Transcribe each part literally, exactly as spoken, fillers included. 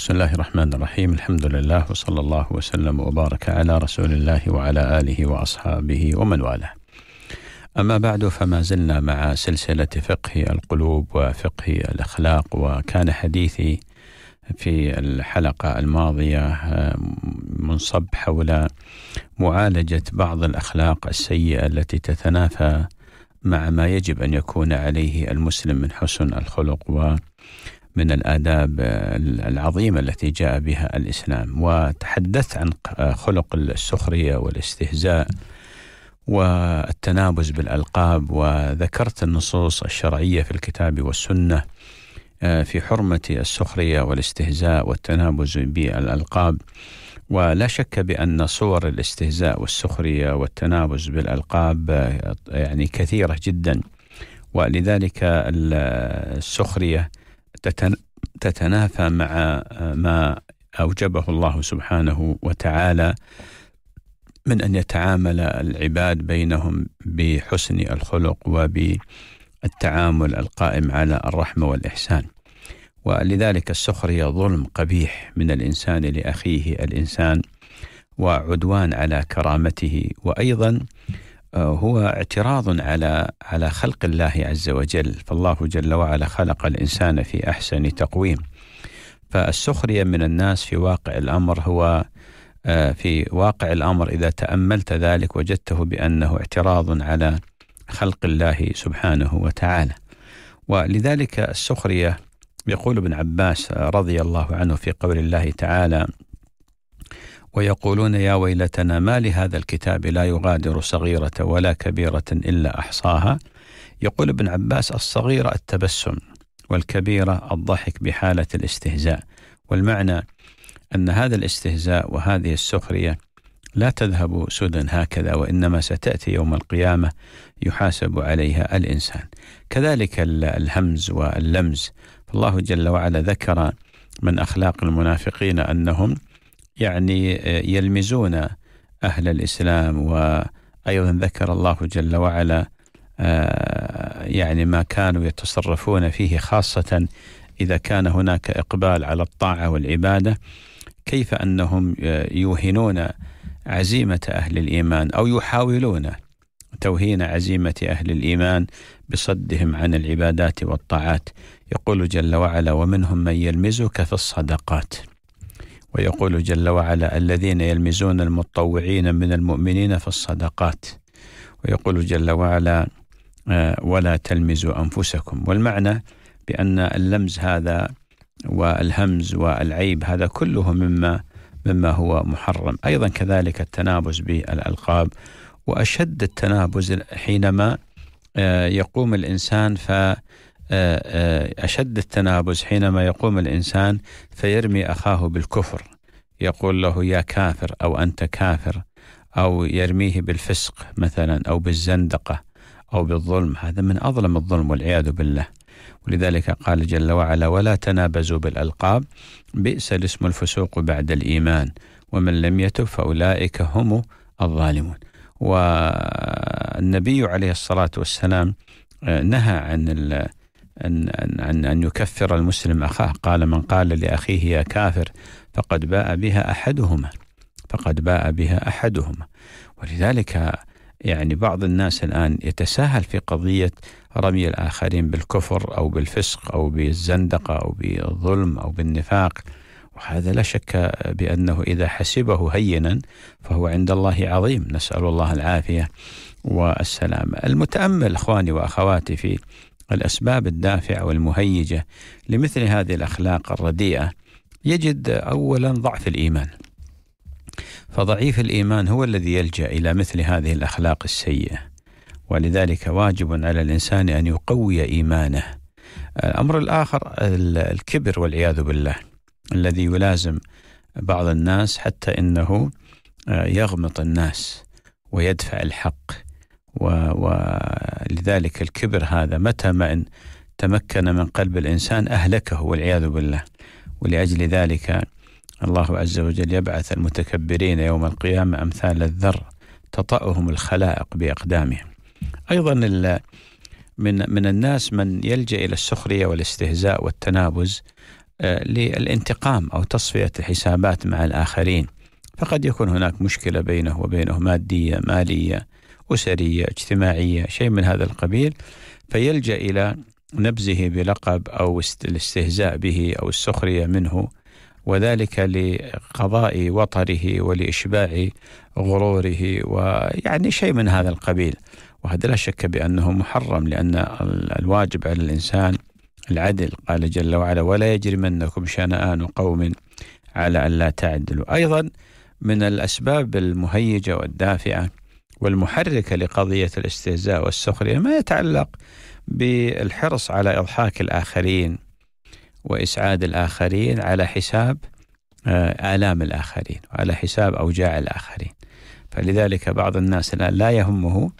بسم الله الرحمن الرحيم. الحمد لله وصلى الله وسلم وبارك على رسول الله وعلى آله وأصحابه ومن والاه. أما بعد، فما زلنا مع سلسلة فقه القلوب وفقه الأخلاق، وكان حديثي في الحلقة الماضية منصب حول معالجة بعض الأخلاق السيئة التي تتنافى مع ما يجب أن يكون عليه المسلم من حسن الخلق ومن الآداب العظيمة التي جاء بها الإسلام. وتحدثت عن خلق السخرية والاستهزاء والتنابز بالألقاب، وذكرت النصوص الشرعية في الكتاب والسنة في حرمة السخرية والاستهزاء والتنابز بالألقاب. ولا شك بأن صور الاستهزاء والسخرية والتنابز بالألقاب يعني كثيرة جدا، ولذلك السخرية تتنافى مع ما أوجبه الله سبحانه وتعالى من أن يتعامل العباد بينهم بحسن الخلق وبالتعامل القائم على الرحمة والإحسان. ولذلك السخرية ظلم قبيح من الإنسان لأخيه الإنسان، وعدوان على كرامته، وأيضا هو اعتراض على على خلق الله عز وجل، فالله جل وعلا خلق الإنسان في أحسن تقويم. فالسخرية من الناس في واقع الأمر هو في واقع الأمر إذا تأملت ذلك وجدته بأنه اعتراض على خلق الله سبحانه وتعالى. ولذلك السخرية، يقول ابن عباس رضي الله عنه في قول الله تعالى: ويقولون يا ويلتنا ما لهذا الكتاب لا يغادر صغيرة ولا كبيرة إلا أحصاها. يقول ابن عباس: الصغيرة التبسم، والكبيرة الضحك بحالة الاستهزاء. والمعنى أن هذا الاستهزاء وهذه السخرية لا تذهب سدى هكذا، وإنما ستأتي يوم القيامة يحاسب عليها الإنسان. كذلك الهمز واللمز، فالله جل وعلا ذكر من أخلاق المنافقين أنهم يعني يلمزون أهل الإسلام، وأيضا ذكر الله جل وعلا يعني ما كانوا يتصرفون فيه، خاصة إذا كان هناك إقبال على الطاعة والعبادة، كيف أنهم يوهنون عزيمة أهل الإيمان أو يحاولون توهين عزيمة أهل الإيمان بصدهم عن العبادات والطاعات. يقول جل وعلا: ومنهم من يلمزك في الصدقات. ويقول جل وعلا: الذين يلمزون المتطوعين من المؤمنين في الصدقات. ويقول جل وعلا: ولا تلمزوا أنفسكم. والمعنى بأن اللمز هذا والهمز والعيب هذا كله مما مما هو محرم. أيضا كذلك التنابز بالألقاب، وأشد التنابز حينما يقوم الإنسان ف أشد التنابز حينما يقوم الإنسان فيرمي أخاه بالكفر، يقول له يا كافر أو أنت كافر، أو يرميه بالفسق مثلا أو بالزندقة أو بالظلم. هذا من أظلم الظلم والعياذ بالله. ولذلك قال جل وعلا: ولا تنابزوا بالألقاب بئس الاسم الفسوق بعد الإيمان ومن لم يتب فأولئك هم الظالمون. والنبي عليه الصلاة والسلام نهى عن أن أن أن يكفر المسلم أخاه، قال: من قال لأخيه يا كافر فقد باء بها أحدهما فقد باء بها أحدهما. ولذلك يعني بعض الناس الآن يتساهل في قضية رمي الآخرين بالكفر أو بالفسق أو بالزندقة أو بالظلم أو بالنفاق، وهذا لا شك بأنه إذا حسبه هينا فهو عند الله عظيم، نسأل الله العافية والسلامة. المتأمل إخواني وأخواتي في الأسباب الدافعة والمهيجة لمثل هذه الأخلاق الرديئة يجد أولا ضعف الإيمان، فضعيف الإيمان هو الذي يلجأ إلى مثل هذه الأخلاق السيئة، ولذلك واجب على الإنسان أن يقوي إيمانه. الأمر الآخر الكبر والعياذ بالله الذي يلازم بعض الناس حتى إنه يغمط الناس ويدفع الحق، ولذلك الكبر هذا متى ما إن تمكن من قلب الإنسان أهلكه والعياذ بالله. ولأجل ذلك الله عز وجل يبعث المتكبرين يوم القيامة أمثال الذر تطأهم الخلائق بأقدامهم. أيضا من من الناس من يلجأ إلى السخرية والاستهزاء والتنابز للانتقام أو تصفية الحسابات مع الآخرين، فقد يكون هناك مشكلة بينه وبينه مادية، مالية، أسرية، اجتماعية، شيء من هذا القبيل، فيلجأ إلى نبذه بلقب أو الاستهزاء به أو السخرية منه، وذلك لقضاء وطره ولإشباع غروره، ويعني شيء من هذا القبيل. وهذا لا شك بأنه محرم، لأن الواجب على الإنسان العدل. قال جل وعلا: ولا يجرمنكم شنآن قوم على أن لا تعدلوا. أيضا من الأسباب المهيجة والدافعة والمحركة لقضية الاستهزاء والسخرية ما يتعلق بالحرص على إضحاك الآخرين وإسعاد الآخرين على حساب آلام الآخرين وعلى حساب أوجاع الآخرين. فلذلك بعض الناس لا يهمه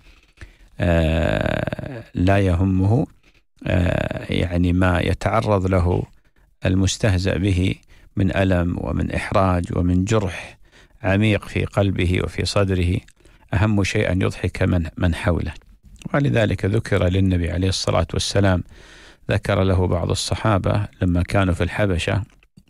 لا يهمه يعني ما يتعرض له المستهزأ به من ألم ومن إحراج ومن جرح عميق في قلبه وفي صدره، أهم شيء أن يضحك من من حوله. ولذلك ذكر للنبي عليه الصلاة والسلام، ذكر له بعض الصحابة لما كانوا في الحبشة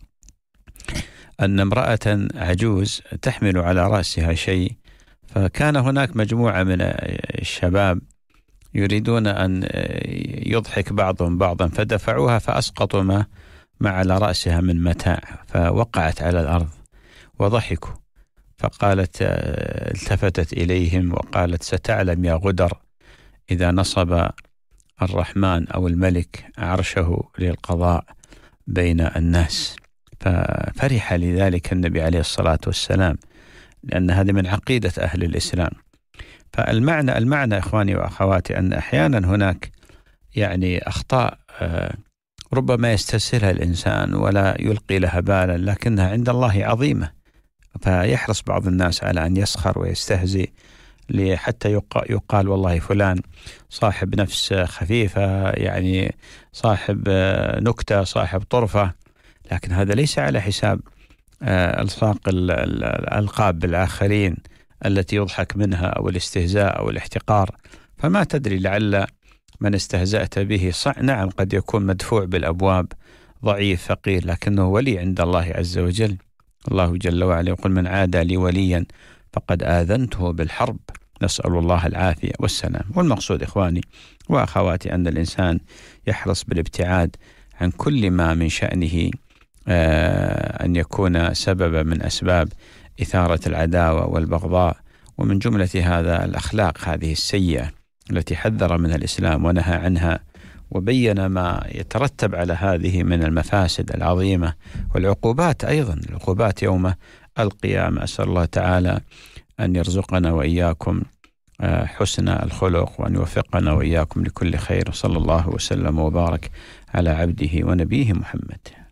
أن امرأة عجوز تحمل على رأسها شيء، فكان هناك مجموعة من الشباب يريدون أن يضحك بعضهم بعضا، فدفعوها فأسقطوا ما ما على رأسها من متاع، فوقعت على الأرض وضحكوا. فقالت التفتت إليهم وقالت: ستعلم يا غدر إذا نصب الرحمن أو الملك عرشه للقضاء بين الناس. ففرح لذلك النبي عليه الصلاة والسلام، لأن هذه من عقيدة أهل الإسلام. فالمعنى المعنى إخواني وأخواتي أن أحيانا هناك يعني أخطاء ربما يستسهلها الإنسان ولا يلقي لها بالا، لكنها عند الله عظيمة، فيحرص بعض الناس على أن يسخر ويستهزئ حتى يقال والله فلان صاحب نفس خفيفة، يعني صاحب نكتة، صاحب طرفة، لكن هذا ليس على حساب الصاق الألقاب بالآخرين التي يضحك منها أو الاستهزاء أو الاحتقار. فما تدري، لعل من استهزأت به صح نعم قد يكون مدفوع بالأبواب، ضعيف فقير، لكنه ولي عند الله عز وجل. الله جل وعلا يقول: من عادى لي وليا فقد آذنته بالحرب. نسأل الله العافية والسلام. والمقصود إخواني وأخواتي أن الإنسان يحرص بالابتعاد عن كل ما من شأنه آه أن يكون سببا من أسباب إثارة العداوة والبغضاء، ومن جملة هذا الأخلاق هذه السيئة التي حذر منها الإسلام ونهى عنها، وبين ما يترتب على هذه من المفاسد العظيمة والعقوبات، أيضا العقوبات يوم القيامة. أسأل الله تعالى أن يرزقنا وإياكم حسن الخلق، وأن يوفقنا وإياكم لكل خير، وصلى الله وسلم وبارك على عبده ونبيه محمد.